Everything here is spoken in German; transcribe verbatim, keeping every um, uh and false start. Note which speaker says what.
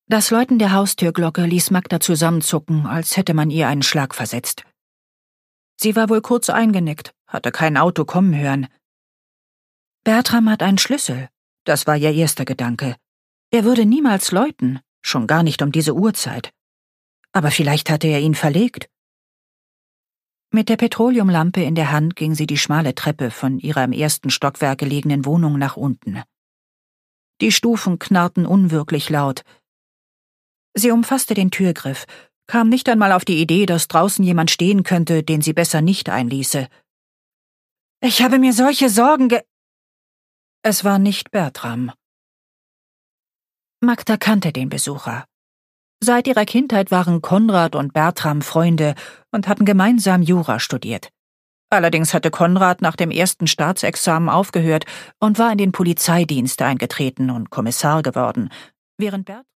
Speaker 1: Das Läuten der Haustürglocke ließ Magda zusammenzucken, als hätte man ihr einen Schlag versetzt. Sie war wohl kurz eingenickt, hatte kein Auto kommen hören. Bertram hat einen Schlüssel, das war ihr erster Gedanke. Er würde niemals läuten, schon gar nicht um diese Uhrzeit. Aber vielleicht hatte er ihn verlegt. Mit der Petroleumlampe in der Hand ging sie die schmale Treppe von ihrer im ersten Stockwerk gelegenen Wohnung nach unten. Die Stufen knarrten unwirklich laut. Sie umfasste den Türgriff, kam nicht einmal auf die Idee, dass draußen jemand stehen könnte, den sie besser nicht einließe. »Ich habe mir solche Sorgen ge...« Es war nicht Bertram. Magda kannte den Besucher. Seit ihrer Kindheit waren Konrad und Bertram Freunde und hatten gemeinsam Jura studiert. Allerdings hatte Konrad nach dem ersten Staatsexamen aufgehört und war in den Polizeidienst eingetreten und Kommissar geworden, während Bertram